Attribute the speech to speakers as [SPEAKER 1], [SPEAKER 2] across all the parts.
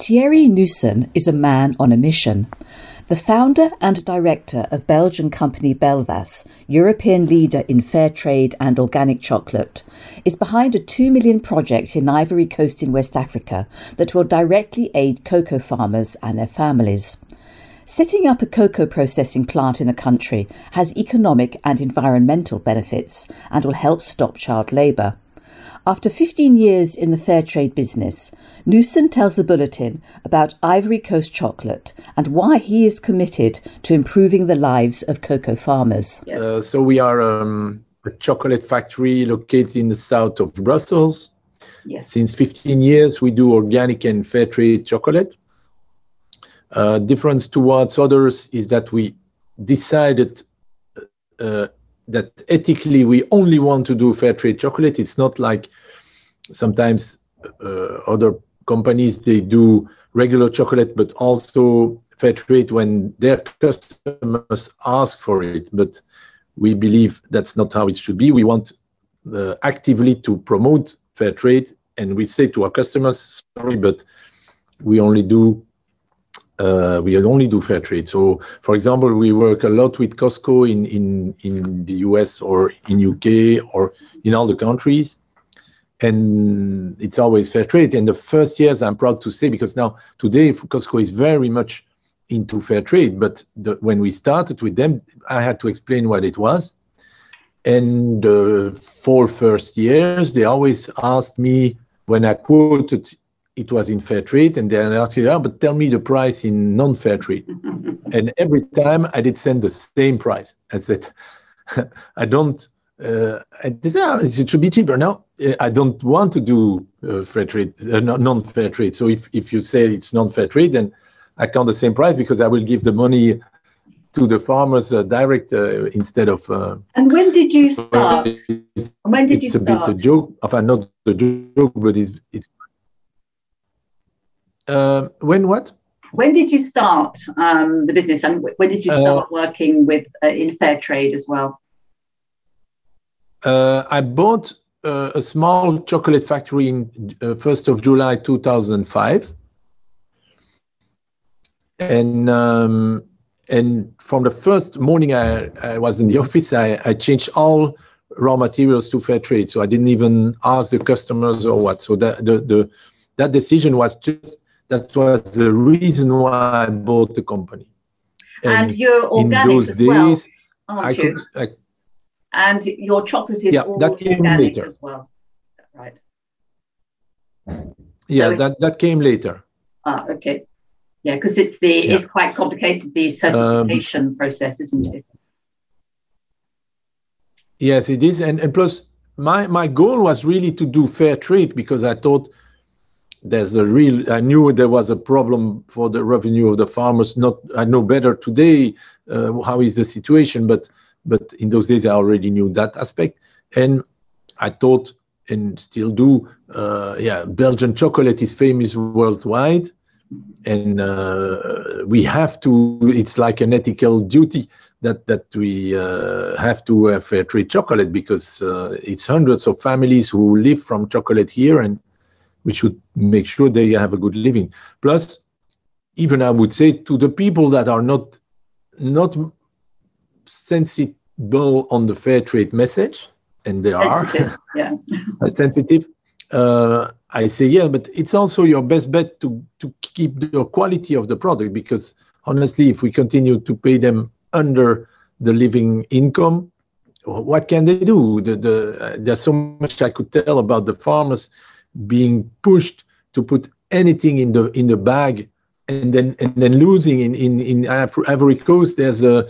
[SPEAKER 1] Thierry Nussen is a man on a mission. The founder and director of Belgian company Belvas, European leader in fair trade and organic chocolate, is behind a 2 million project in Ivory Coast in West Africa that will directly aid cocoa farmers and their families. Setting up a cocoa processing plant in the country has economic and environmental benefits and will help stop child labour. After 15 years in the fair trade business, Nussen tells the Bulletin about Ivory Coast chocolate and why he is committed to improving the lives of cocoa farmers.
[SPEAKER 2] So we are a chocolate factory located in the south of Brussels.
[SPEAKER 3] Yes.
[SPEAKER 2] Since 15 years, we do organic and fair trade chocolate. Difference towards others is that we decided that ethically we only want to do fair trade chocolate. It's not like sometimes other companies, they do regular chocolate, but also fair trade when their customers ask for it. But we believe that's not how it should be. We want actively to promote fair trade, and we say to our customers, sorry, but we only do fair trade. So, for example, we work a lot with Costco in the US or in UK or in all the countries, and it's always fair trade. And the first years, I'm proud to say, because now today Costco is very much into fair trade, but when we started with them, I had to explain what it was. And the 4 first years, they always asked me when I quoted it was in fair trade, and then I asked you, but tell me the price in non-fair trade. And every time I did send the same price. I said, I don't, it should be cheaper. No, I don't want to do fair trade, non-fair trade. So if you say it's non-fair trade, then I count the same price because I will give the money to the farmers direct instead of.
[SPEAKER 3] And when did you start?
[SPEAKER 2] It's a bit a joke. Enfin, not the joke, but it's. When what?
[SPEAKER 3] When did you start the business, and when did you start working with in fair trade as well?
[SPEAKER 2] I bought a small chocolate factory in 1st of July 2005, and from the first morning I was in the office, I changed all raw materials to fair trade. So I didn't even ask the customers or what. So that decision was just. That was the reason why I bought the company.
[SPEAKER 3] And you're organic in those days, aren't you? And your chocolate is all organic as well. Is that right?
[SPEAKER 2] Yeah, so that came later.
[SPEAKER 3] Okay. Yeah, because it's quite complicated, the certification process, isn't it?
[SPEAKER 2] Yes, it is. And plus, my goal was really to do fair trade because I thought I knew there was a problem for the revenue of the farmers. I know better today how is the situation, but in those days I already knew that aspect, and I thought, and still do, Belgian chocolate is famous worldwide, and we have to. It's like an ethical duty that we have to have fair trade chocolate because it's hundreds of families who live from chocolate here, and we should make sure they have a good living. Plus, even I would say to the people that are not sensible on the fair trade message, and they are sensitive, I say, but it's also your best bet to keep the quality of the product, because honestly, if we continue to pay them under the living income, what can they do? There's so much I could tell about the farmers being pushed to put anything in the bag, and then losing in Ivory Coast. There's a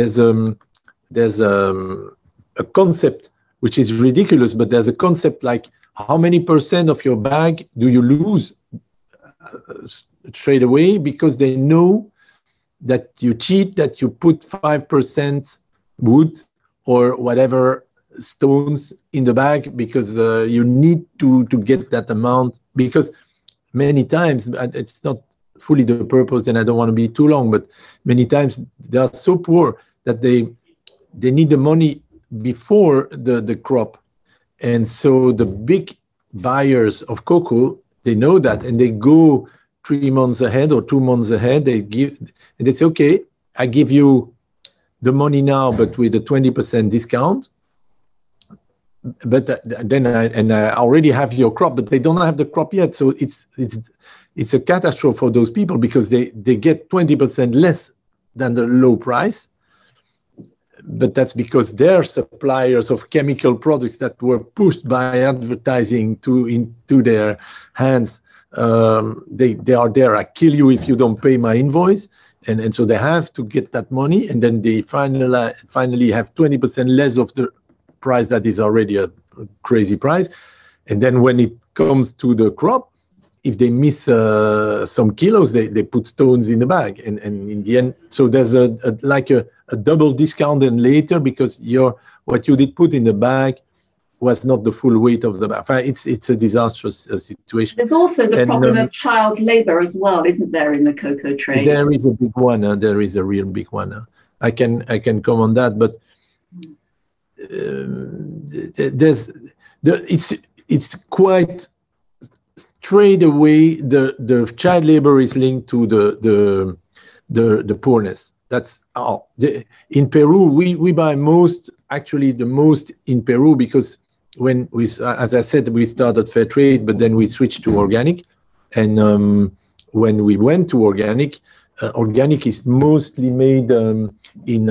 [SPEAKER 2] concept which is ridiculous, but there's a concept like how many % of your bag do you lose straight away because they know that you cheat, that you put 5% wood or whatever stones in the bag because you need to get that amount, because many times it's not fully the purpose, and I don't want to be too long, but many times they are so poor that they need the money before the crop, and so the big buyers of cocoa, they know that, and they go 3 months ahead or 2 months ahead. They say, okay, I give you the money now, but with a 20% discount. But then I already have your crop, but they don't have the crop yet. So it's a catastrophe for those people because they get 20% less than the low price. But that's because their suppliers of chemical products that were pushed by advertising into their hands, they are there. I kill you if you don't pay my invoice. And so they have to get that money, and then they finally have 20% less of the price that is already a crazy price. And then when it comes to the crop, if they miss some kilos, they put stones in the bag. And in the end, so there's a double discount then later because what you did put in the bag was not the full weight of the bag. It's a disastrous situation.
[SPEAKER 3] There's also the problem of child labor as well, isn't there, in the cocoa trade?
[SPEAKER 2] There is a big one. There is a real big one. I can come on that, but it's quite straight away. The child labor is linked to the poorness. That's all. In Peru, we buy the most in Peru because when as I said, we started fair trade, but then we switched to organic. And when we went to organic, organic is mostly made in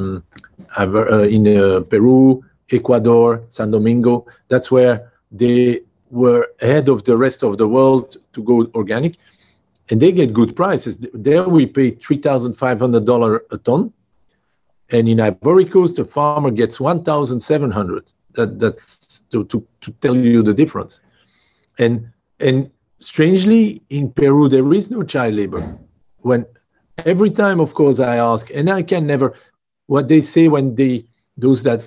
[SPEAKER 2] Peru, Ecuador, San Domingo. That's where they were ahead of the rest of the world to go organic. And they get good prices. There we pay $3,500 a ton. And in Ivory Coast, the farmer gets $1,700. That's to tell you the difference. And strangely, in Peru, there is no child labor. When every time, of course, I ask, and I can never, what they say when those that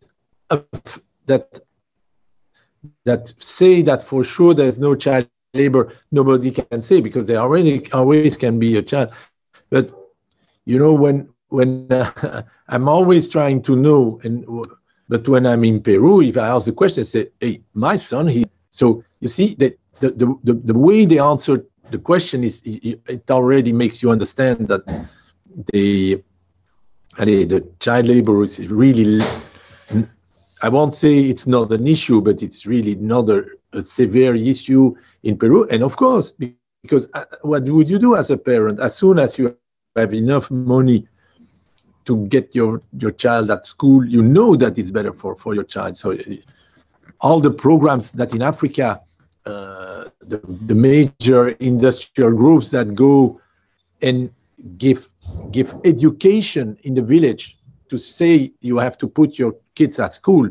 [SPEAKER 2] say that for sure there's no child labor, nobody can say because there always can be a child. But you know, when I'm always trying to know, but when I'm in Peru, if I ask the question, I say, hey, my son, so you see that the way they answer the question is, it already makes you understand that the child labor is really, I won't say it's not an issue, but it's really not a severe issue in Peru. And of course, because what would you do as a parent? As soon as you have enough money to get your child at school, you know that it's better for your child. So all the programs that in Africa, the major industrial groups that go and give education in the village to say you have to put your kids at school,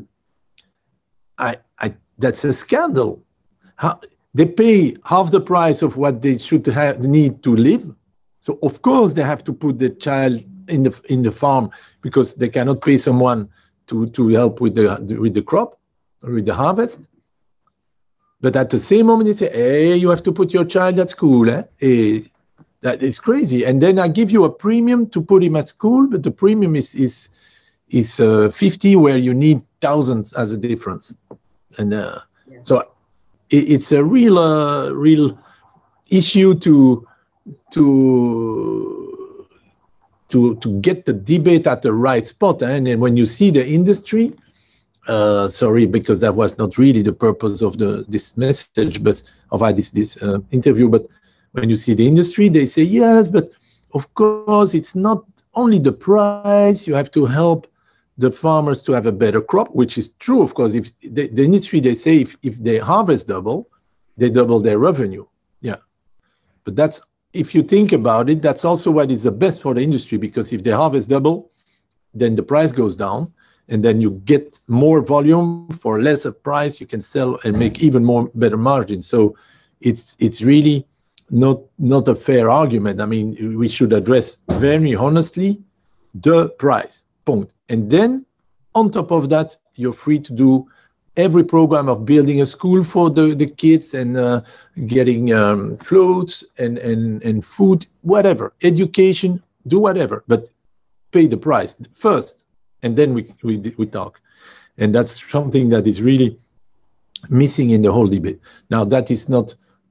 [SPEAKER 2] that's a scandal. They pay half the price of what they should need to live. So of course they have to put the child in the farm because they cannot pay someone to help with the crop or with the harvest. But at the same moment, they say, hey, you have to put your child at school. Hey, that is crazy. And then I give you a premium to put him at school, but the premium is 50 where you need thousands as a difference. And so it's a real issue to get the debate at the right spot. And then when you see the industry, sorry, because that was not really the purpose of this message, but of this interview. But when you see the industry, they say, yes, but of course, it's not only the price. You have to help the farmers to have a better crop, which is true, of course. If the industry, they say if they harvest double, they double their revenue. Yeah. But that's, if you think about it, that's also what is the best for the industry, because if they harvest double, then the price goes down. And then you get more volume for less of price. You can sell and make even more better margins. So it's really not a fair argument. I mean, we should address very honestly the price, point. And then on top of that, you're free to do every program of building a school for the kids and getting clothes and food, whatever, education, do whatever, but pay the price first. And then we talk. And that's something that is really missing in the whole debate. Now, that is not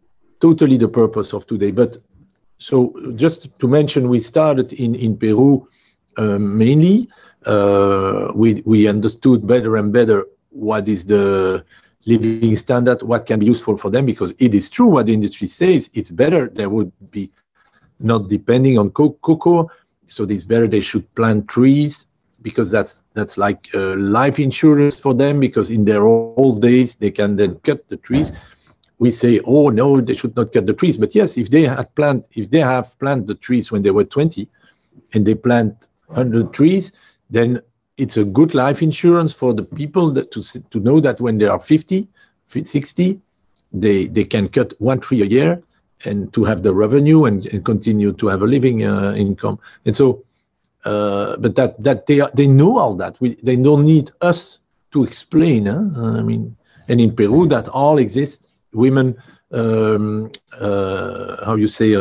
[SPEAKER 2] totally the purpose of today. But so just to mention, we started in Peru mainly. We understood better and better what is the living standard, what can be useful for them, because it is true what the industry says. It's better. They would be not depending on cocoa, so it's better they should plant trees, because that's like life insurance for them, because in their old days they can then cut the trees. We say, oh no, they should not cut the trees. But yes, if they have planted the trees when they were 20 and they plant 100 trees, then it's a good life insurance for the people that to know that when they are 50, 60, they can cut 1 tree a year and to have the revenue and continue to have a living income. And so, but that they know all that. They don't need us to explain. I mean, and in Peru that all exists. Women, how you say,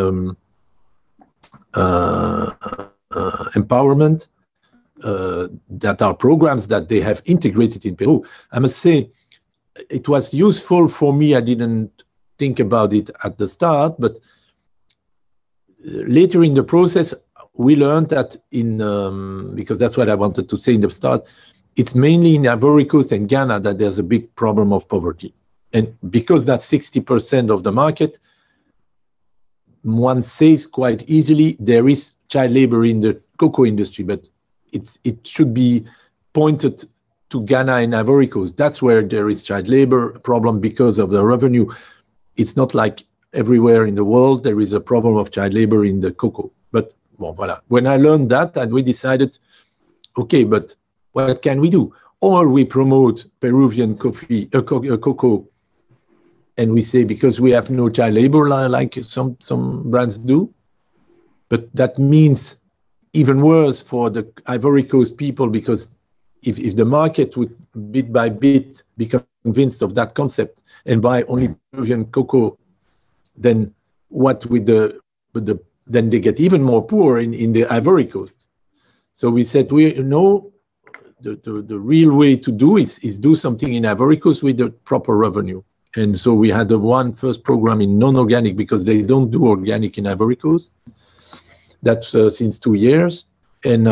[SPEAKER 2] empowerment. That are programs that they have integrated in Peru. I must say, it was useful for me. I didn't think about it at the start, but later in the process, we learned that because that's what I wanted to say in the start, it's mainly in Ivory Coast and Ghana that there's a big problem of poverty. And because that's 60% of the market, one says quite easily there is child labor in the cocoa industry, but it should be pointed to Ghana and Ivory Coast. That's where there is child labor problem because of the revenue. It's not like everywhere in the world there is a problem of child labor in the cocoa. But well, voilà. When I learned that, and we decided, okay, but what can we do? Or we promote Peruvian cocoa, and we say because we have no child labor like some brands do, but that means even worse for the Ivory Coast people, because if the market would bit by bit become convinced of that concept and buy only Peruvian cocoa, then what with then they get even more poor in the Ivory Coast. So we said the real way to do is do something in Ivory Coast with the proper revenue. And so we had the first program in non-organic, because they don't do organic in Ivory Coast. That's since 2 years, and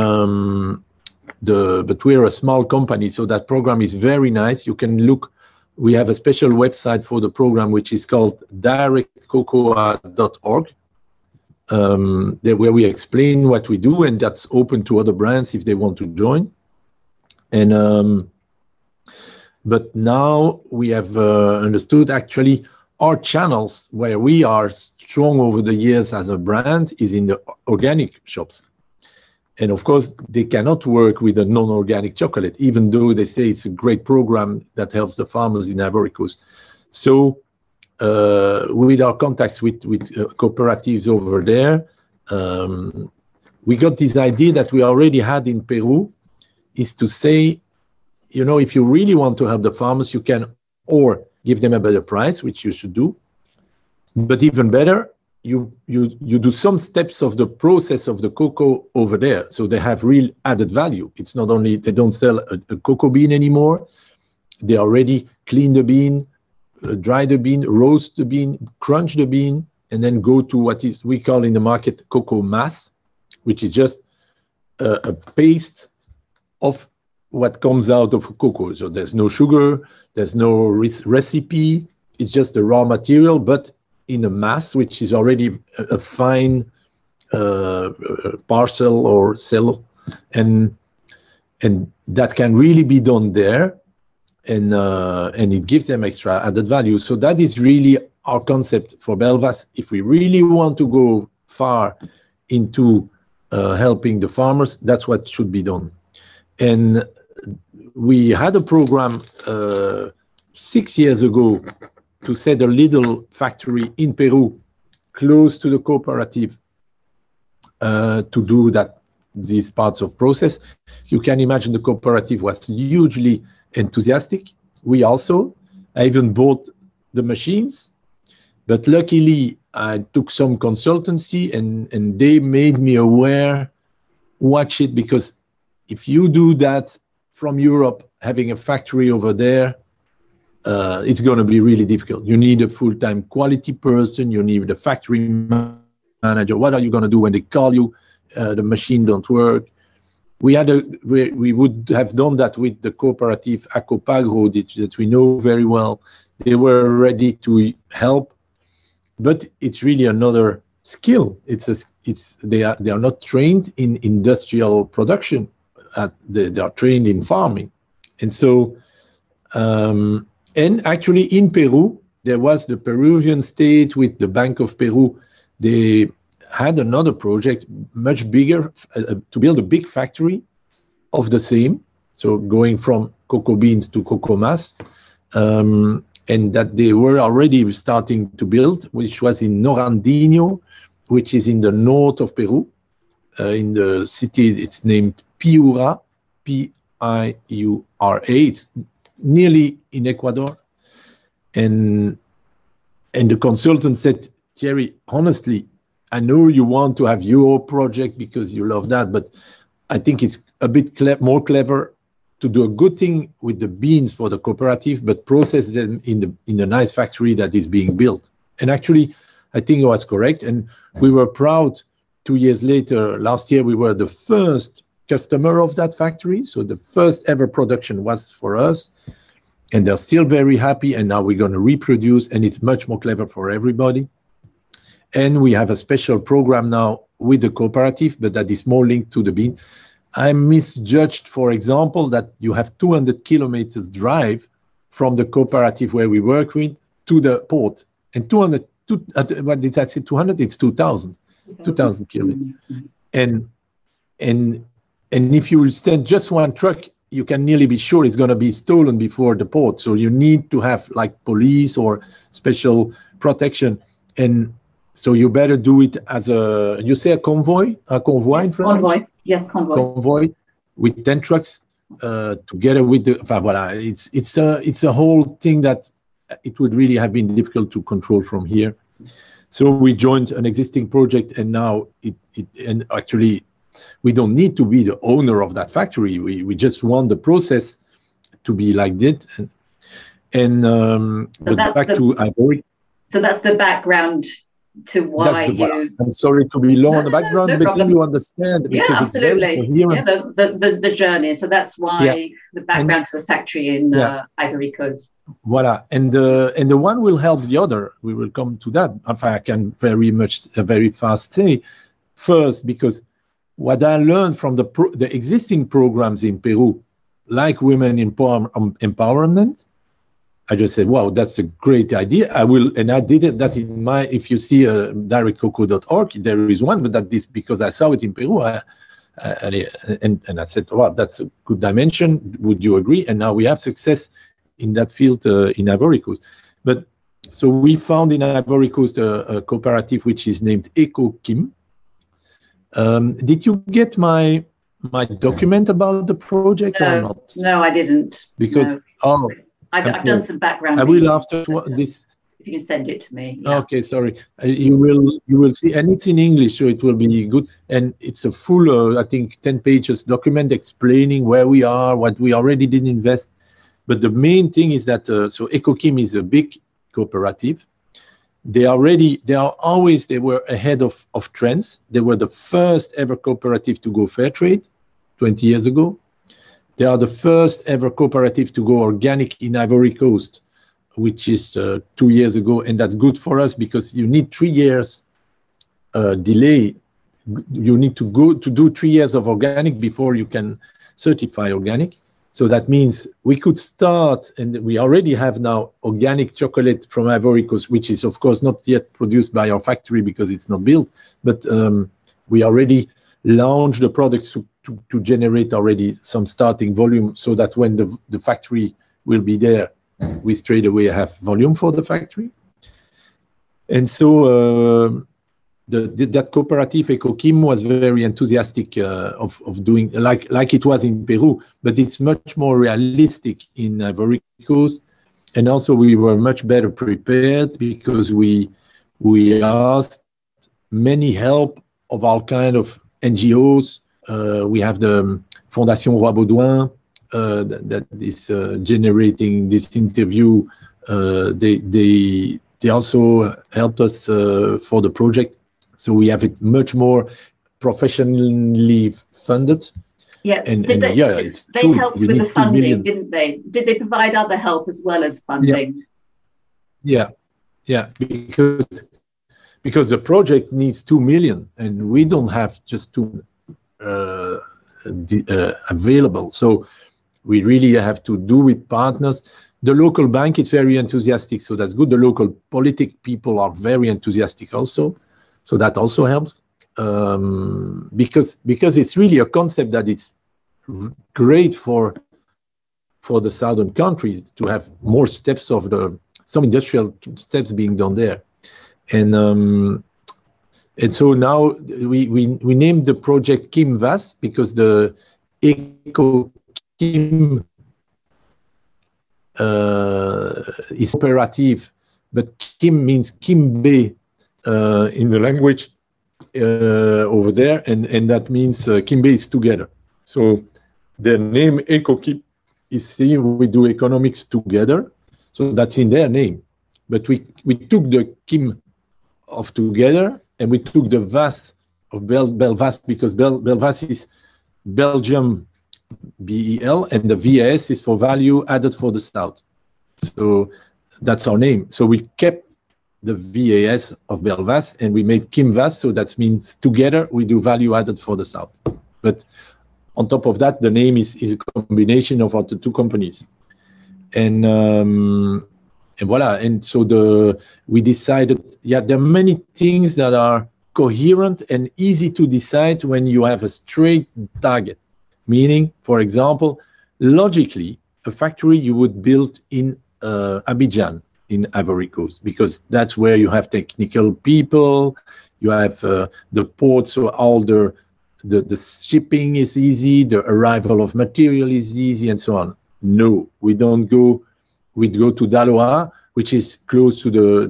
[SPEAKER 2] but we're a small company, so that program is very nice. You can look. We have a special website for the program, which is called directcocoa.org, where we explain what we do, and that's open to other brands if they want to join. And but now we have understood actually our channels where we are strong over the years as a brand is in the organic shops. And of course, they cannot work with a non-organic chocolate, even though they say it's a great program that helps the farmers in Ivory Coast. So with our contacts with cooperatives over there, we got this idea that we already had in Peru, is to say, you know, if you really want to help the farmers, you can or give them a better price, which you should do. But even better, you do some steps of the process of the cocoa over there, so they have real added value. It's not only they don't sell a cocoa bean anymore, they already clean the bean, dry the bean, roast the bean, crunch the bean, and then go to what is we call in the market cocoa mass, which is just a paste of what comes out of cocoa. So there's no sugar, there's no recipe, it's just the raw material, but in a mass, which is already a fine parcel or cell, and that can really be done there, and it gives them extra added value. So that is really our concept for Belvas. If we really want to go far into helping the farmers, that's what should be done. And we had a program 6 years ago to set a little factory in Peru close to the cooperative to do these parts of process. You can imagine the cooperative was hugely enthusiastic. We also, I even bought the machines, but luckily I took some consultancy and they made me aware, watch it, because if you do that from Europe, having a factory over there, it's going to be really difficult. You need a full-time quality person. You need a factory manager. What are you going to do when they call you? The machine don't work. We would have done that with the cooperative Acopagro that we know very well. They were ready to help, but it's really another skill. They are not trained in industrial production. They are trained in farming, and so and actually in Peru there was the Peruvian state with the Bank of Peru. They had another project much bigger to build a big factory of the same, so going from cocoa beans to cocoa mass, and that they were already starting to build, which was in Norandino, which is in the north of Peru, in the city. It's named Piura, Piura. It's nearly in Ecuador, and the consultant said, Thierry, honestly, I know you want to have your project because you love that, but I think it's a bit more clever to do a good thing with the beans for the cooperative, but process them in the nice factory that is being built. And actually, I think it was correct. And we were proud 2 years later. Last year, we were the first customer of that factory. So the first ever production was for us. And they're still very happy. And now we're going to reproduce, and it's much more clever for everybody. And we have a special program now with the cooperative, but that is more linked to the bean. I misjudged, for example, that you have 200 kilometers drive from the cooperative where we work with to the port. And 200, what did I say, 200? It's 2,000 kilometers. And if you send just one truck, you can nearly be sure it's going to be stolen before the port. So you need to have like police or special protection. And so you better do it as you say a convoy in French?
[SPEAKER 3] Convoy, yes, convoy.
[SPEAKER 2] Convoy with 10 trucks together with the, voilà, it's a whole thing that it would really have been difficult to control from here. So we joined an existing project, and now and actually we don't need to be the owner of that factory. We just want the process to be like that. But back to Ivory.
[SPEAKER 3] So that's the background to why
[SPEAKER 2] I'm sorry to be long on the background, but then you understand, because
[SPEAKER 3] it's very coherent. The journey. So that's why the background to the factory in Ivory Coast.
[SPEAKER 2] Voilà, and the one will help the other. We will come to that. I can very fast say first, because what I learned from the existing programs in Peru, like women empowerment, I just said, wow, that's a great idea. I will, and I did it. That in my, if you see directcocoa.org, there is one, but that is because I saw it in Peru. And I said, wow, that's a good dimension. Would you agree? And now we have success in that field in Ivory Coast. But so we found in Ivory Coast a cooperative which is named EcoKim. Did you get my document about the project or not?
[SPEAKER 3] No, I didn't.
[SPEAKER 2] Because
[SPEAKER 3] I've done some background.
[SPEAKER 2] I will after this.
[SPEAKER 3] If you can send it to me.
[SPEAKER 2] Yeah. Okay, sorry. You will see, and it's in English, so it will be good. And it's a full, I think, 10 pages document explaining where we are, what we already did invest. But the main thing is that so EcoKim is a big cooperative. They were ahead of trends. They were the first ever cooperative to go fair trade 20 years ago. They are the first ever cooperative to go organic in Ivory Coast, which is 2 years ago. And that's good for us because you need 3 years delay. You need to do 3 years of organic before you can certify organic. So that means we could start, and we already have now organic chocolate from Ivory Coast, which is of course not yet produced by our factory because it's not built, but we already launched the products to generate already some starting volume, so that when the factory will be there, we straight away have volume for the factory. And so that cooperative EcoKim was very enthusiastic of doing like it was in Peru, but it's much more realistic in Ivory Coast. And also we were much better prepared because we asked many help of all kind of NGOs. We have the Fondation Roi Baudouin that is generating this interview They also helped us for the project, so we have it much more professionally funded.
[SPEAKER 3] Yeah,
[SPEAKER 2] it's
[SPEAKER 3] they
[SPEAKER 2] true.
[SPEAKER 3] helped with the funding, didn't they? Did they provide other help as well as funding?
[SPEAKER 2] Yeah, because the project needs 2 million, and we don't have just 2 available. So we really have to do with partners. The local bank is very enthusiastic, so that's good. The local people are very enthusiastic also, so that also helps. Because it's really a concept that it's great for the southern countries to have more steps of some industrial steps being done there, and so now we named the project KIMVAS because the Eco Kim is operative, but Kim means Kimbe in the language over there, and that means Kimbe is together. So the name EcoKim is saying we do economics together, so that's in their name. But we took the Kim of together, and we took the VAS of Belvas, because Belvas is Belgium, BEL, and the VAS is for value added for the South. So that's our name. So we kept the VAS of Belvas and we made KIMVAS, so that means together we do value added for the South. But on top of that, the name is a combination of the two companies. And voila. And so we decided, there are many things that are coherent and easy to decide when you have a straight target. Meaning, for example, logically, a factory you would build in Abidjan in Ivory Coast, because that's where you have technical people, you have the port, so all the shipping is easy, the arrival of material is easy, and so on. No, we don't go. We go to Daloa, which is close to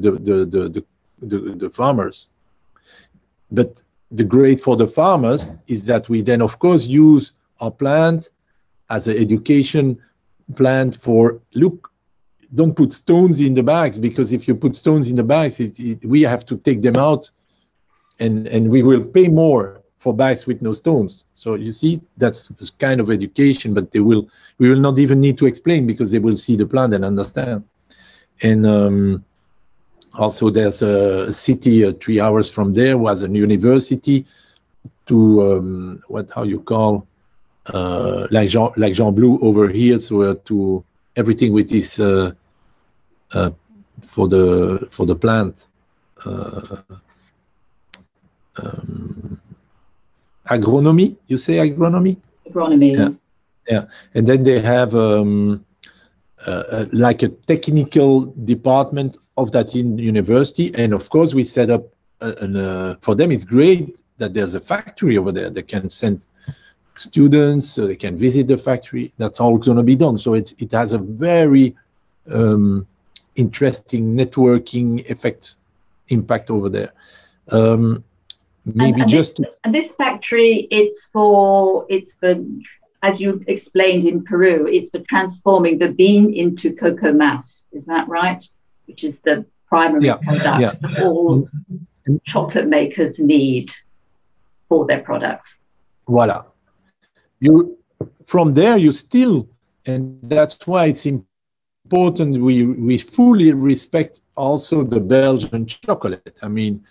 [SPEAKER 2] the farmers. But the great for the farmers is that we then, of course, use our plant as an education plant for, look, don't put stones in the bags, because if you put stones in the bags, we have to take them out, and we will pay more for bags with no stones. So you see, that's kind of education, but we will not even need to explain, because they will see the plant and understand. And also there's a city 3 hours from there was a university to how you call like Jean Blou over here, so to everything with this for the plant agronomy. You say agronomy?
[SPEAKER 3] Agronomy.
[SPEAKER 2] Yeah. And then they have like a technical department of that university, and of course we set up for them it's great that there's a factory over there. They can send students, so they can visit the factory. That's all going to be done. So it has a very interesting networking impact over there. Maybe
[SPEAKER 3] and this factory, it's for as you explained in Peru, it's for transforming the bean into cocoa mass. Is that right? Which is the primary product that all chocolate makers need for their products.
[SPEAKER 2] Voila. From there, you still, and that's why it's important, we fully respect also the Belgian chocolate. I mean,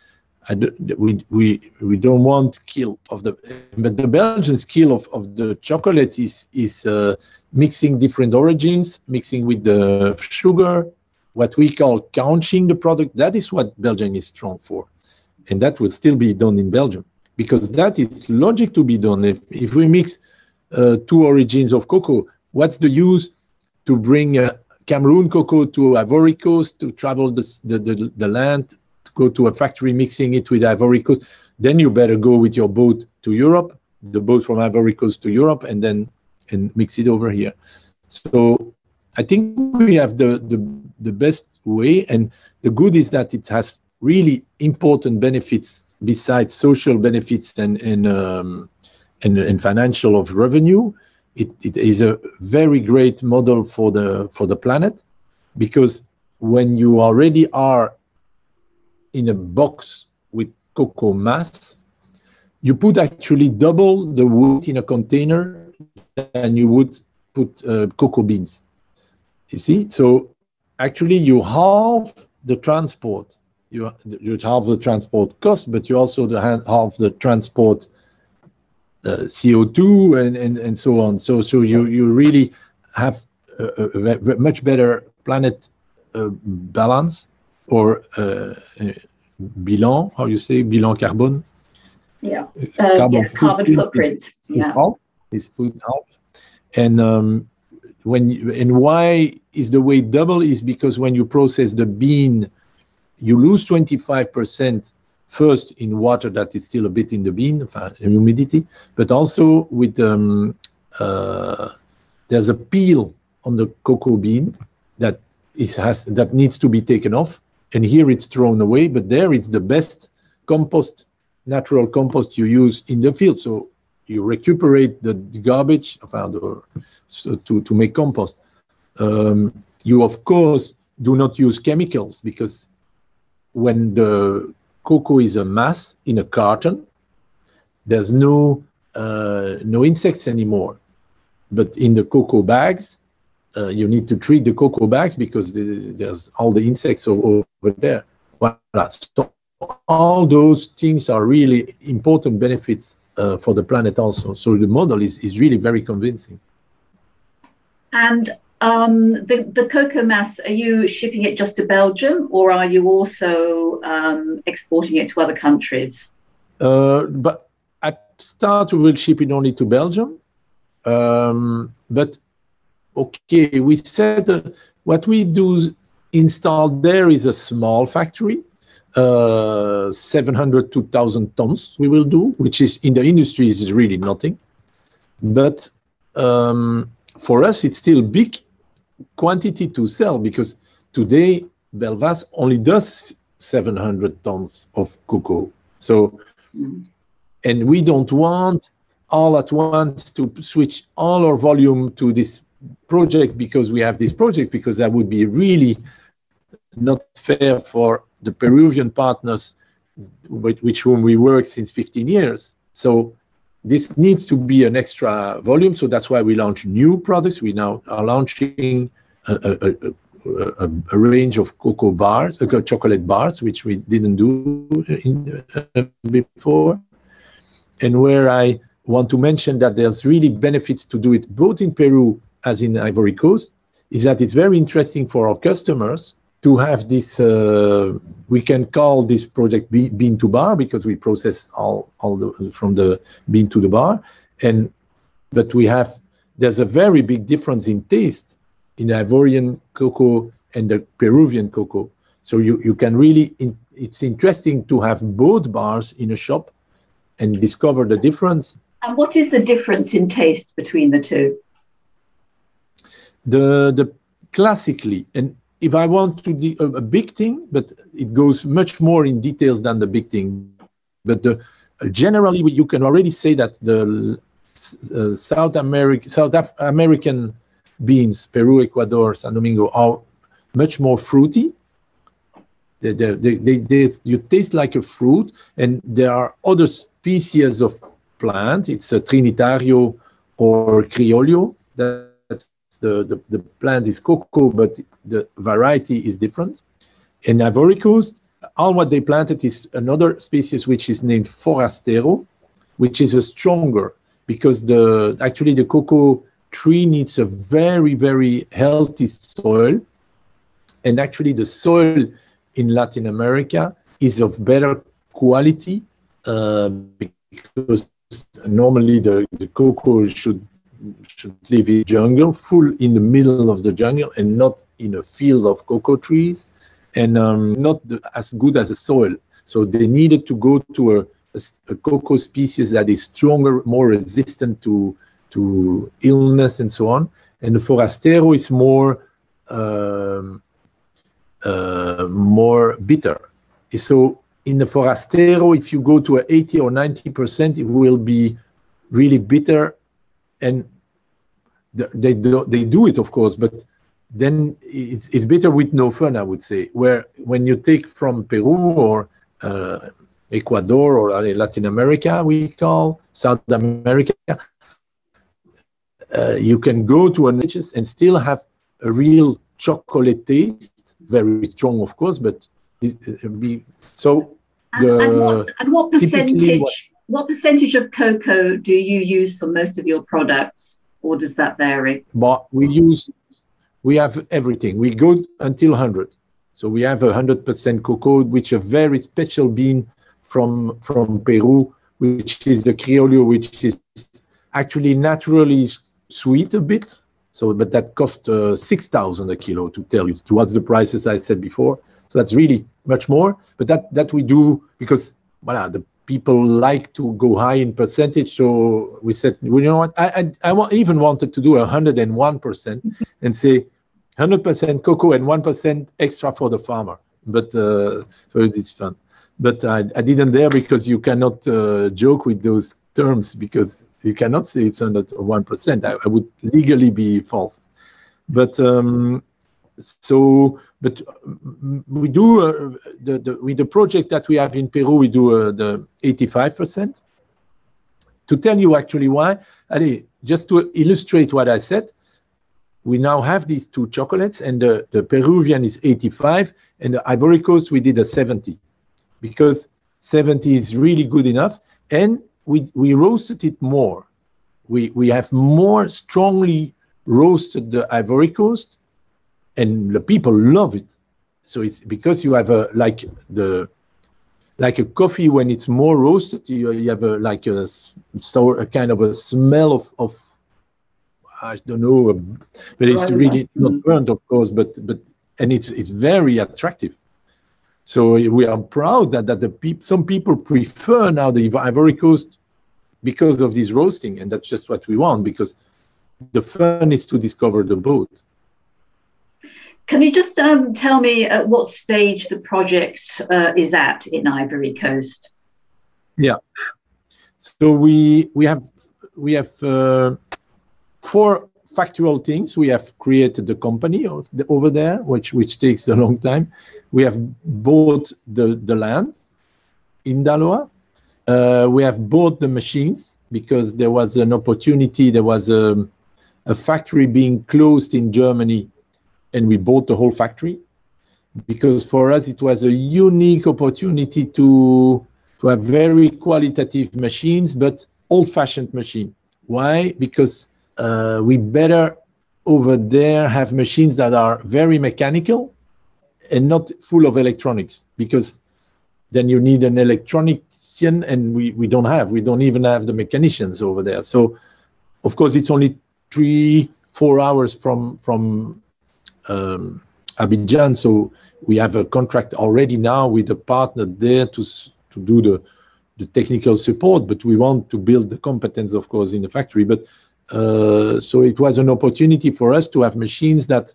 [SPEAKER 2] we don't want skill of but the Belgian skill of the chocolate is mixing different origins, mixing with the sugar, what we call couching the product. That is what Belgium is strong for, and that will still be done in Belgium, because that is logic to be done. If we mix 2 origins of cocoa, what's the use to bring Cameroon cocoa to Ivory Coast, to travel the land, to go to a factory mixing it with Ivory Coast? Then you better go with your boat to Europe, the boat from Ivory Coast to Europe, and mix it over here. So I think we have the best way, and the good is that it has really important benefits besides social benefits and financial of revenue. It is a very great model for the planet, because when you already are in a box with cocoa mass, you put actually double the weight in a container than you would put cocoa beans. You see? So actually you halve the transport. You halve the transport cost, but you also halve the transport CO2 and so on. So you really have a much better planet balance, or bilan, how you say, bilan carbone?
[SPEAKER 3] Yeah, carbon footprint.
[SPEAKER 2] Is food half. And why is the weight double? Is because when you process the bean, you lose 25% first in water that is still a bit in the bean, humidity, but also with there's a peel on the cocoa bean that needs to be taken off, and here it's thrown away, but there it's the best compost, natural compost you use in the field. So you recuperate the garbage to make compost. You of course do not use chemicals, because when the cocoa is a mass in a carton, there's no insects anymore. But in the cocoa bags, you need to treat the cocoa bags because there's all the insects over there. So all those things are really important benefits for the planet also. So the model is really very convincing.
[SPEAKER 3] And the cocoa mass, are you shipping it just to Belgium, or are you also exporting it to other countries?
[SPEAKER 2] But at start, we will ship it only to Belgium. But okay, we said what we do installed there is a small factory, 700 to 1,000 tons we will do, which is in the industry is really nothing. But for us, it's still big quantity to sell, because today Belvas only does 700 tons of cocoa. So, and we don't want all at once to switch all our volume to this project because we have this project, because that would be really not fair for the Peruvian partners with whom we work since 15 years. So this needs to be an extra volume. So that's why we launch new products. We now are launching a range of cocoa bars, chocolate bars, which we didn't do before. And where I want to mention that there's really benefits to do it both in Peru as in Ivory Coast, is that it's very interesting for our customers to have this, we can call this project bean to bar, because we process all from the bean to the bar. But there's a very big difference in taste in Ivorian cocoa and the Peruvian cocoa. So you can really, it's interesting to have both bars in a shop and discover the difference.
[SPEAKER 3] And what is the difference in taste between the two?
[SPEAKER 2] The classically, and if I want to do a big thing, but it goes much more in details than the big thing. But generally, you can already say that the South American beans, Peru, Ecuador, San Domingo, are much more fruity. You taste like a fruit, and there are other species of plant. It's a Trinitario or Criollo. That's the plant is cocoa, but the variety is different. In Ivory Coast, all what they planted is another species which is named Forastero, which is a stronger, because actually the cocoa tree needs a very, very healthy soil. And actually the soil in Latin America is of better quality because normally the cocoa should live in jungle, full in the middle of the jungle, and not in a field of cocoa trees, and not as good as the soil. So they needed to go to a cocoa species that is stronger, more resistant to illness and so on. And the Forastero is more bitter. So in the Forastero, if you go to a 80 or 90%, it will be really bitter. And they do it, of course, but then it's better with no fun, I would say. Where when you take from Peru or Ecuador or Latin America, we call South America, you can go to an and still have a real chocolate taste, very strong, of course, but so.
[SPEAKER 3] And what percentage of cocoa do you use for most of your products, or does that vary?
[SPEAKER 2] But we have everything. We go until 100. So we have 100% cocoa, which is a very special bean from Peru, which is the Criollo, which is actually naturally sweet a bit. So, but that cost 6,000 a kilo, to tell you towards the prices I said before. So that's really much more. But that we do because the people like to go high in percentage. So we said, well, you know what? I even wanted to do 101% and say 100% cocoa and 1% extra for the farmer. But so it's fun. But I didn't dare because you cannot joke with those terms because you cannot say it's 101%. I would legally be false. But but we do with the project that we have in Peru, we do the 85%. To tell you actually why, just to illustrate what I said, we now have these two chocolates, and the Peruvian is 85, and the Ivory Coast we did a 70, because 70 is really good enough, and we roasted it more. We have more strongly roasted the Ivory Coast, and the people love it. So it's because you have like a coffee when it's more roasted, you have a kind of a smell of I don't know, but it's really not burnt, of course, but it's very attractive. So we are proud that some people prefer now the Ivory Coast because of this roasting, and that's just what we want, because the fun is to discover the boat.
[SPEAKER 3] Can you just tell me at what stage the project is at in Ivory Coast?
[SPEAKER 2] Yeah, so we have 4 factual things. We have created the company over there, which takes a long time. We have bought the land in Daloa. We have bought the machines because there was an opportunity. There was a factory being closed in Germany, and we bought the whole factory because for us it was a unique opportunity to have very qualitative machines, but old-fashioned machine. Why? Because we better over there have machines that are very mechanical and not full of electronics, because then you need an electronician, and we don't even have the mechanicians over there. So of course it's only 3-4 hours from Abidjan, so we have a contract already now with a partner there to do the technical support, but we want to build the competence, of course, in the factory. But so it was an opportunity for us to have machines that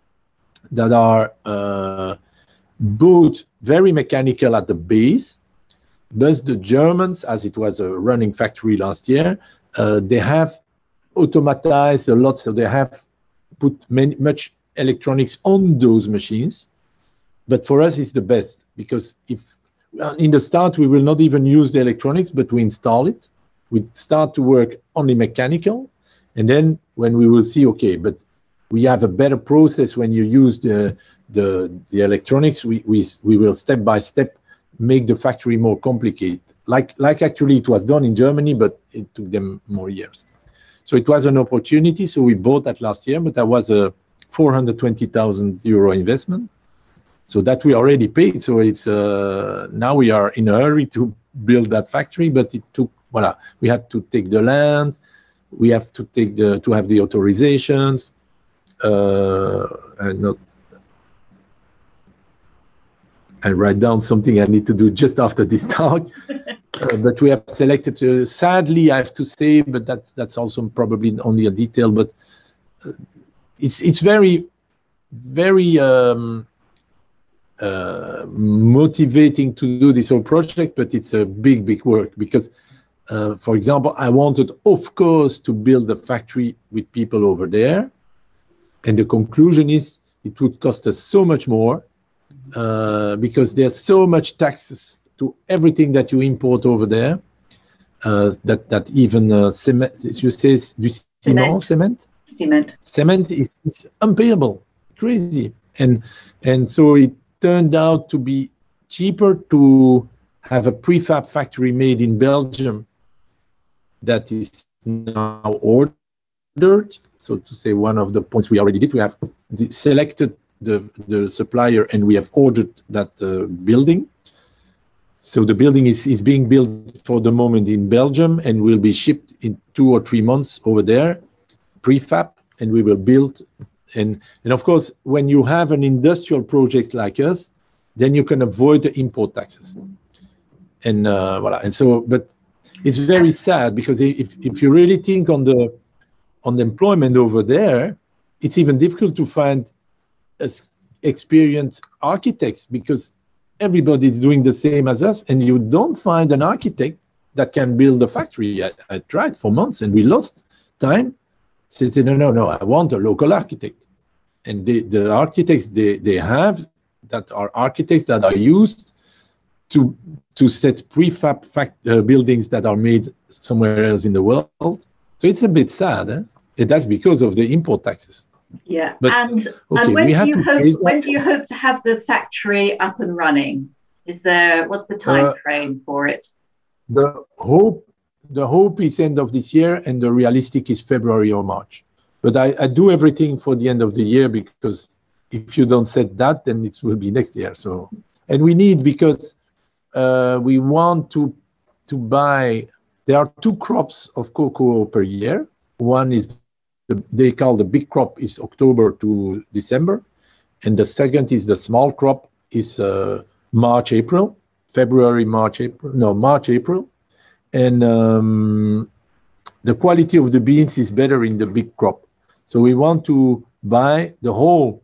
[SPEAKER 2] are both very mechanical at the base, but the Germans, as it was a running factory last year, they have automatized a lot, so they have put much electronics on those machines. But for us, it's the best, because if in the start we will not even use the electronics, but we install it. We start to work only mechanical, and then when we will see, okay, but we have a better process when you use the electronics, we will step by step make the factory more complicated, like actually it was done in Germany, but it took them more years. So it was an opportunity, so we bought that last year, but that was a 420,000 euro investment. So that we already paid. So it's now we are in a hurry to build that factory, but it took, we had to take the land, we have to take to have the authorizations, I write down something I need to do just after this talk. But we have selected, sadly, I have to say, but that's also probably only a detail, but it's very, very motivating to do this whole project, but it's a big work because, for example, I wanted, of course, to build a factory with people over there, And the conclusion is it would cost us so much more because there's so much taxes to everything that you import over there that even cement, you say, cement is unpayable, crazy. And so it turned out to be cheaper to have a prefab factory made in Belgium that is now ordered. So to say, one of the points we already did, we have selected the supplier and we have ordered that building. So the building is being built for the moment in Belgium and will be shipped in 2 or 3 months over there, prefab, and we will build. And of course, when you have an industrial project like us, then you can avoid the import taxes. And voilà. And so, but it's very sad because if you really think on the employment over there, it's even difficult to find experienced architects because everybody is doing the same as us, and you don't find an architect that can build a factory. I tried for months and we lost time. Said, no, I want a local architect. And the architects they have that are architects that are used to set prefab buildings that are made somewhere else in the world. So it's a bit sad. And that's because of the import taxes.
[SPEAKER 3] Yeah, but, and when do you hope to have the factory up and running? What's the time frame for it?
[SPEAKER 2] The hope is end of this year, and the realistic is February or March. But I do everything for the end of the year because if you don't set that, then it will be next year. So, and we need because we want to buy. There are 2 crops of cocoa per year. One is they call the big crop is October to December, and the second is the small crop is March, April, March, April, and the quality of the beans is better in the big crop. So we want to buy all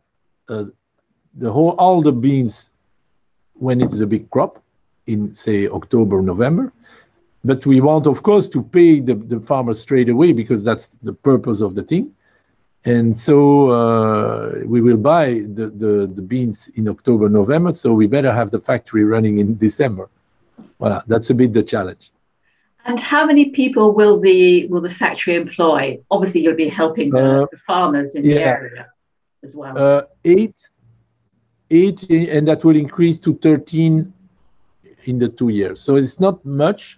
[SPEAKER 2] the beans when it's a big crop in say October, November. But we want, of course, to pay the farmer straight away because that's the purpose of the thing. And so we will buy the beans in October, November. So we better have the factory running in December. Voilà, that's a bit the challenge.
[SPEAKER 3] And how many people will the factory employ? Obviously, you'll be helping the farmers in the area as well. 8, and that will increase to 13 in the 2 years. So it's not much.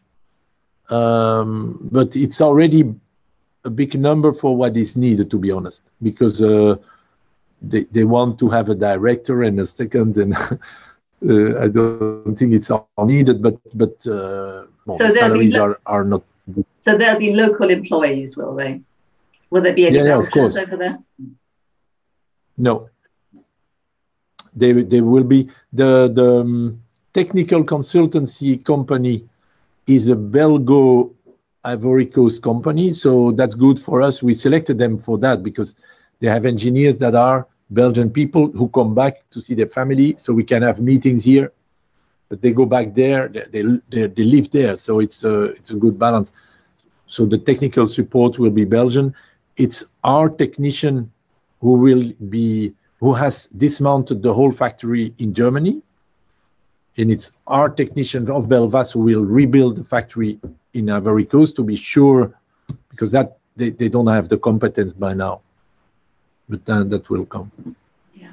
[SPEAKER 3] But it's already a big number for what is needed, to be honest, because they want to have a director and a second, and I don't think it's all needed, but so the salaries are not. So there'll be local employees, will they? Will there be any Belgians over there?
[SPEAKER 2] No. They will be the technical consultancy company is a Belgo Ivory Coast company, so that's good for us. We selected them for that because they have engineers that are Belgian people who come back to see their family, so we can have meetings here. But they go back there, they live there, so it's a good balance. So the technical support will be Belgian. It's our technician who has dismounted the whole factory in Germany. And it's our technician of Belvas who will rebuild the factory in Ivory Coast to be sure, because that they don't have the competence by now. But that will come.
[SPEAKER 3] Yeah.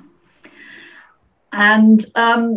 [SPEAKER 3] And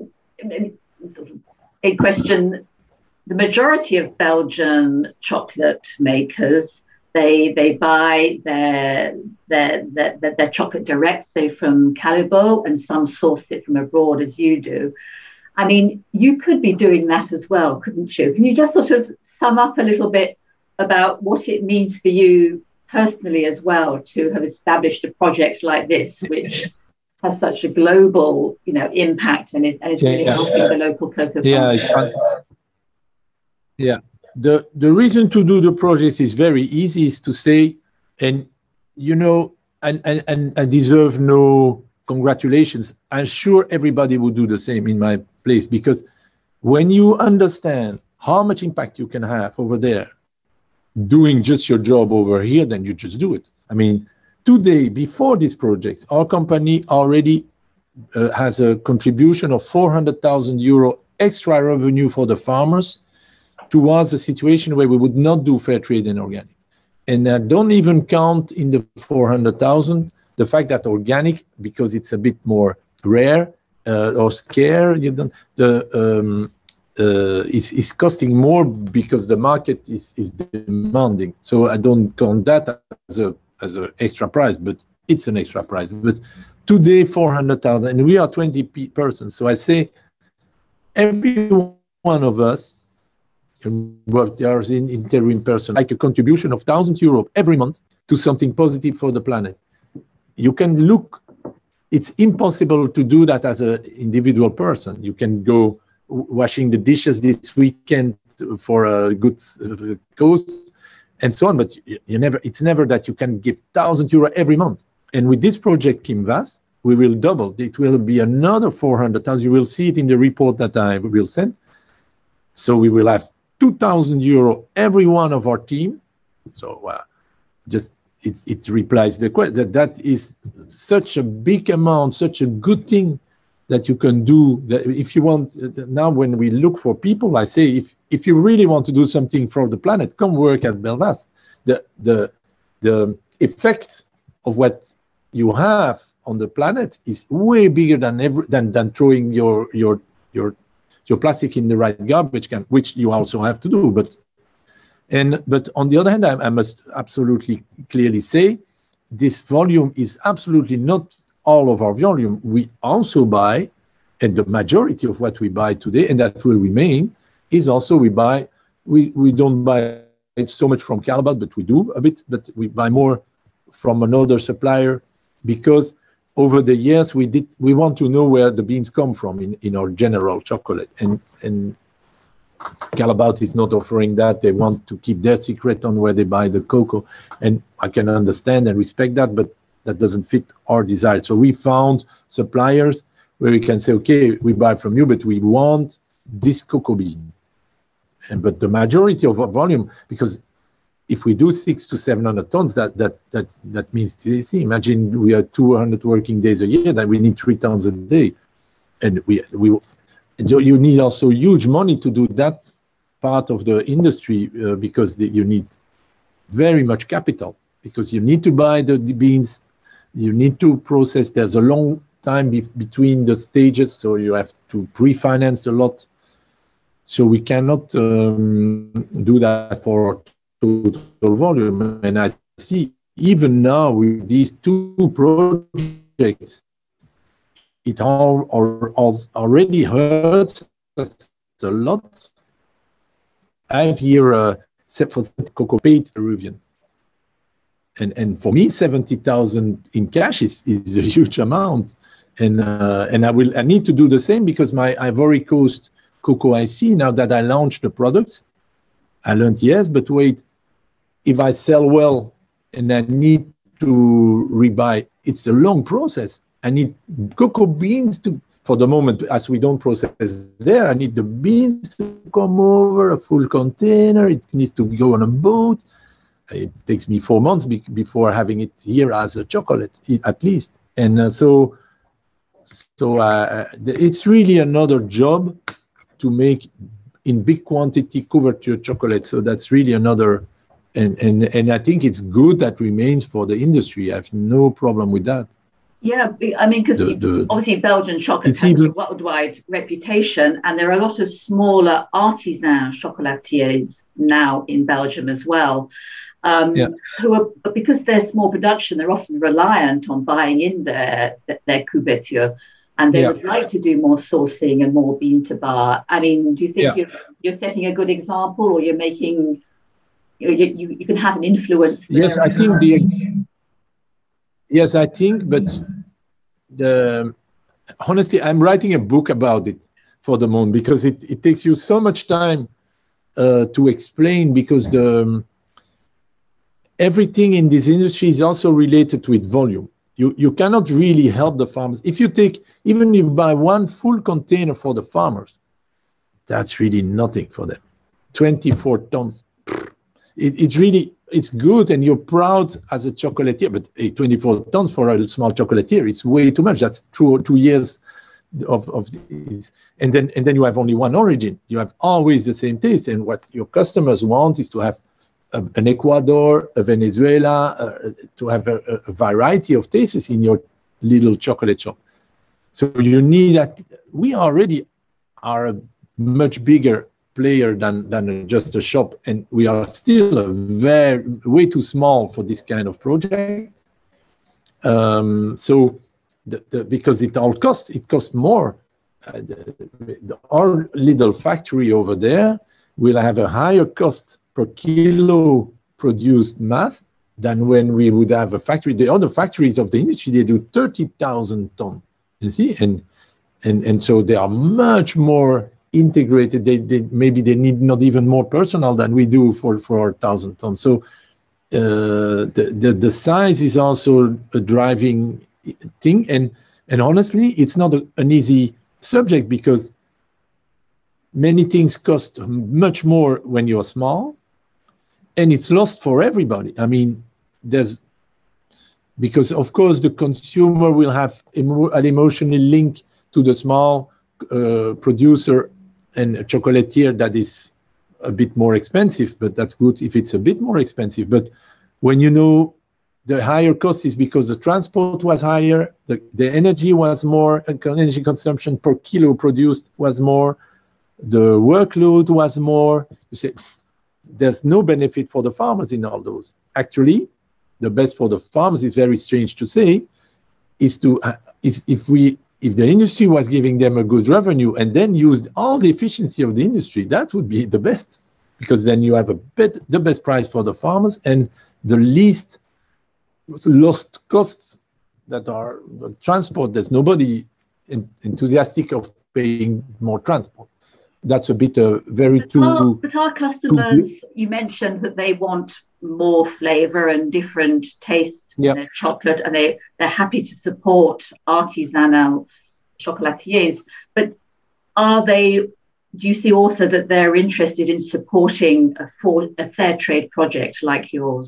[SPEAKER 3] a question: the majority of Belgian chocolate makers, they buy their chocolate direct, say from Callebaut, and some source it from abroad, as you do. I mean, you could be doing that as well, couldn't you? Can you just sort of sum up a little bit about what it means for you personally as well to have established a project like this, which has such a global, impact and is really helping the local cocoa farmers?
[SPEAKER 2] Yeah. The reason to do the project is very easy, is to say, and I deserve no congratulations. I'm sure everybody would do the same in my place, because when you understand how much impact you can have over there doing just your job over here, then you just do it. I mean, today, before these projects, our company already has a contribution of 400,000 euro extra revenue for the farmers towards a situation where we would not do fair trade and organic. And don't even count in the 400,000 the fact that organic, because it's a bit more rare or scarce, is costing more because the market is demanding. So I don't count that as an extra price, but it's an extra price. But today, 400,000, and we are 20 persons. So I say every one of us, well, there is in interim person, like a contribution of 1,000 euro every month to something positive for the planet. You can look, it's impossible to do that as an individual person. You can go washing the dishes this weekend for a good cause and so on, but it's never that you can give 1,000 euro every month. And with this project, Kimvas, we will double. It will be another 400,000. You will see it in the report that I will send. So we will have 2,000 euro every one of our team. So it replies the question that is such a big amount, such a good thing that you can do. That if you want, now when we look for people, I say if you really want to do something for the planet, come work at Belvas. The effect of what you have on the planet is way bigger than throwing your plastic in the right garbage can, which you also have to do. But on the other hand, I must absolutely clearly say this volume is absolutely not all of our volume. We also buy, and the majority of what we buy today, and that will remain, is also we don't buy it so much from Callebaut, but we do a bit, but we buy more from another supplier because over the years we want to know where the beans come from in our general chocolate, and Callebaut is not offering that. They want to keep their secret on where they buy the cocoa, and I can understand and respect that, but that doesn't fit our desire. So we found suppliers where we can say, okay, we buy from you, but we want this cocoa bean. But the majority of our volume, because if we do 600 to 700 tons, that means, see, imagine we have 200 working days a year, then we need 3 tons a day. And you need also huge money to do that part of the industry because you need very much capital, because you need to buy the beans, you need to process. There's a long time between the stages, so you have to pre-finance a lot. So we cannot do that for total volume. And I see even now with these 2 projects, it already hurts us a lot. I have here for cocoa paid Peruvian. And for me, 70,000 in cash is a huge amount. And I need to do the same because my Ivory Coast Cocoa IC, now that I launched the products, I learned, yes, but wait, if I sell well and I need to rebuy, it's a long process. I need cocoa beans for the moment, as we don't process there, I need the beans to come over, a full container, it needs to go on a boat. It takes me 4 months before having it here as a chocolate, at least. And so it's really another job to make in big quantity couverture chocolate. So that's really another, and I think it's good that remains for the industry. I have no problem with that.
[SPEAKER 3] Yeah, I mean, because obviously Belgian chocolate has a worldwide reputation, and there are a lot of smaller artisan chocolatiers now in Belgium as well, who are, because they're small production, they're often reliant on buying in their couverture, and they would like to do more sourcing and more bean to bar. I mean, do you think you're setting a good example, or you're making, you can have an influence there?
[SPEAKER 2] Yes, I think Yes, I think, but honestly, I'm writing a book about it for the moment because it takes you so much time to explain, because everything in this industry is also related with volume. You cannot really help the farmers. If you even if you buy 1 full container for the farmers, that's really nothing for them. 24 tons. it's good, and you're proud as a chocolatier. But 24 tons for a small chocolatier, it's way too much. That's 2 years of this. And then you have only one origin. You have always the same taste. And what your customers want is to have an Ecuador, a Venezuela, to have a variety of tastes in your little chocolate shop. So you need that. We already are a much bigger player than just a shop, and we are still way too small for this kind of project. So because it costs more. Our little factory over there will have a higher cost per kilo produced mass than when we would have a factory. The other factories of the industry, they do 30,000 tons, you see, and so they are much more integrated. Maybe they need not even more personnel than we do for 1,000 tons. So the size is also a driving thing, and honestly, it's not an easy subject, because many things cost much more when you're small, and it's lost for everybody. I mean, because of course the consumer will have an emotional link to the small producer and a chocolatier that is a bit more expensive, but that's good if it's a bit more expensive. But when you know the higher cost is because the transport was higher, the energy was more, energy consumption per kilo produced was more, the workload was more. You say there's no benefit for the farmers in all those. Actually, the best for the farmers, is very strange to say, is if the industry was giving them a good revenue and then used all the efficiency of the industry, that would be the best, because then you have the best price for the farmers and the least lost costs that are transport. There's nobody enthusiastic of paying more transport. That's a bit
[SPEAKER 3] But our customers, you mentioned that they want more flavor and different tastes in their chocolate, and they're happy to support artisanal chocolatiers. But do you see also that they're interested in supporting a fair trade project like yours?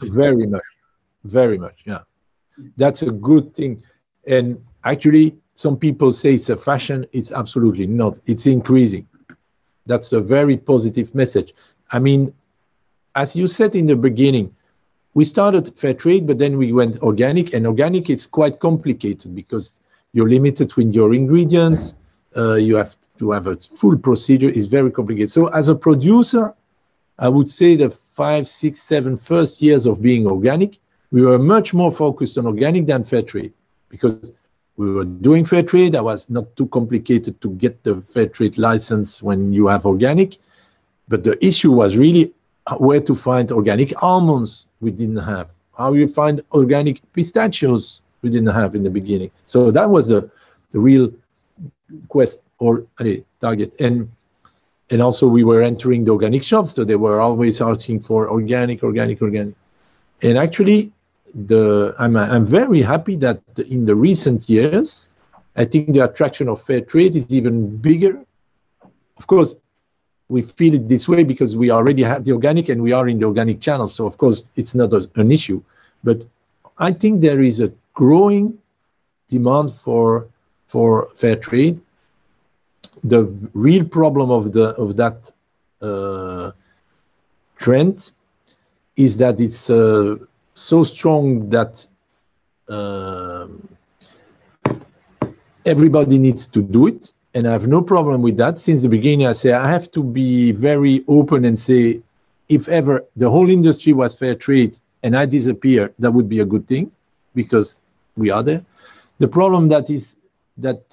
[SPEAKER 2] Very much, yeah. That's a good thing. And actually, some people say it's a fashion. It's absolutely not. It's increasing. That's a very positive message. I mean, as you said in the beginning, we started fair trade, but then we went organic. And organic is quite complicated because you're limited with your ingredients. You have to have a full procedure. It's very complicated. So as a producer, I would say the 5, 6, 7 first years of being organic, we were much more focused on organic than fair trade, because we were doing fair trade. That was not too complicated to get the fair trade license when you have organic. But the issue was really where to find organic almonds we didn't have. How you find organic pistachios we didn't have in the beginning. So that was the real quest or target. And also we were entering the organic shops, so they were always asking for organic. And actually, I'm very happy that in the recent years, I think the attraction of fair trade is even bigger. Of course, we feel it this way because we already have the organic and we are in the organic channel. So of course, it's not an issue. But I think there is a growing demand for fair trade. The real problem of that trend is that it's so strong that everybody needs to do it, and I have no problem with that. Since the beginning, I say I have to be very open and say, if ever the whole industry was fair trade and I disappear, that would be a good thing, because we are there. The problem that is that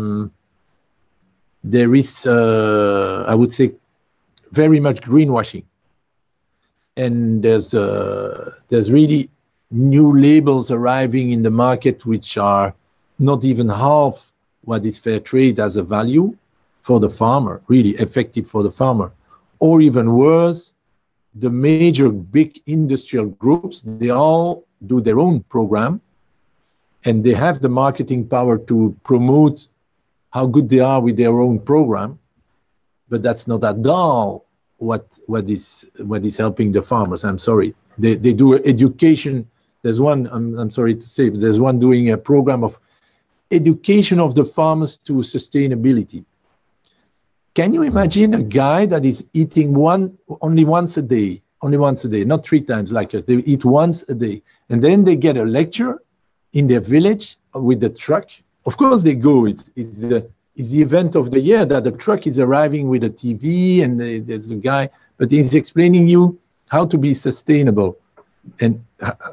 [SPEAKER 2] there is, I would say, very much greenwashing. And there's really new labels arriving in the market which are not even half what is fair trade as a value for the farmer, really effective for the farmer. Or even worse, the major big industrial groups, they all do their own program, and they have the marketing power to promote how good they are with their own program, but that's not at all what is helping the farmers. I'm sorry. They do education. There's one, I'm sorry to say, but there's one doing a program of education of the farmers to sustainability. Can you imagine a guy that is eating only once a day, not 3 times like us? They eat once a day, and then they get a lecture in their village with the truck. Of course they go. It's the event of the year that the truck is arriving with a TV, and there's a guy, but he's explaining you how to be sustainable, and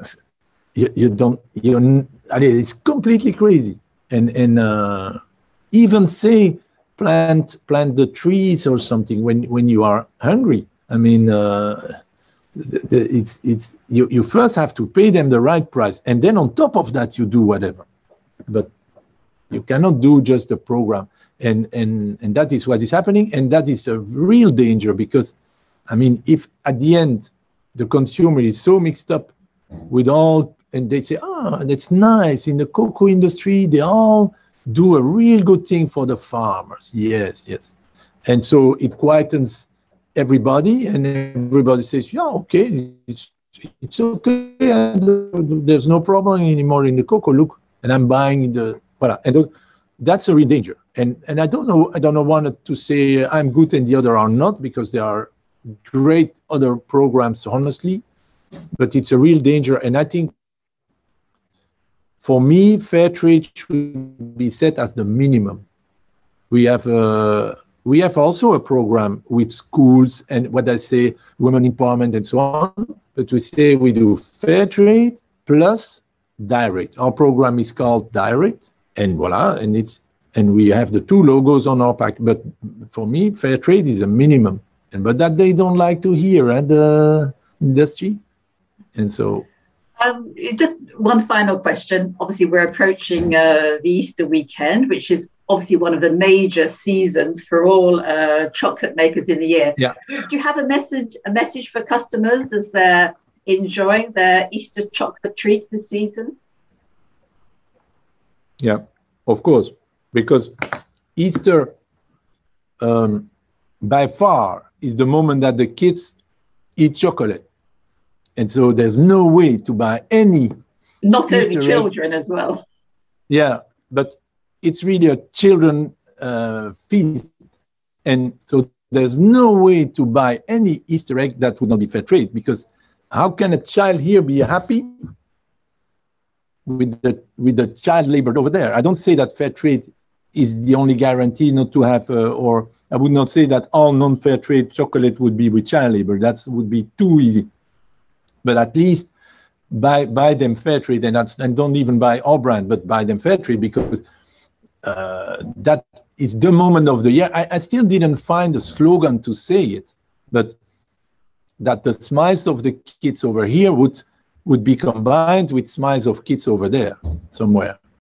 [SPEAKER 2] it's completely crazy. And even say plant the trees or something when you are hungry. I mean, you first have to pay them the right price, and then on top of that you do whatever. But you cannot do just a program, and that is what is happening, and that is a real danger, because I mean, if at the end the consumer is so mixed up with all, and they say, that's nice, in the cocoa industry they all do a real good thing for the farmers. Yes. And so it quietens everybody, and everybody says, yeah, okay, it's okay, there's no problem anymore in the cocoa, look, and I'm buying the, voilà. And that's a real danger. And I don't want to say I'm good and the other are not, because there are great other programs, honestly, but it's a real danger. And I think, for me, fair trade should be set as the minimum. We have also a program with schools and what I say, women empowerment and so on. But we say we do fair trade plus direct. Our program is called Direct, and voila, and we have the 2 logos on our pack. But for me, fair trade is a minimum, but that they don't like to hear at the industry, and so.
[SPEAKER 3] Just one final question. Obviously, we're approaching the Easter weekend, which is obviously one of the major seasons for all chocolate makers in the year.
[SPEAKER 2] Yeah.
[SPEAKER 3] Do you have a message for customers as they're enjoying their Easter chocolate treats this season?
[SPEAKER 2] Yeah, of course, because Easter, by far, is the moment that the kids eat chocolate. And so there's no way to buy any.
[SPEAKER 3] Not
[SPEAKER 2] Easter
[SPEAKER 3] only children as well.
[SPEAKER 2] Yeah, but it's really a children feast. And so there's no way to buy any Easter egg that would not be fair trade, because how can a child here be happy with the child labored over there? I don't say that fair trade is the only guarantee not to have, or I would not say that all non-fair trade chocolate would be with child labor. That would be too easy. But at least buy them fair trade, and don't even buy our brand, but buy them fair trade, because that is the moment of the year. I still didn't find a slogan to say it, but that the smiles of the kids over here would be combined with smiles of kids over there somewhere.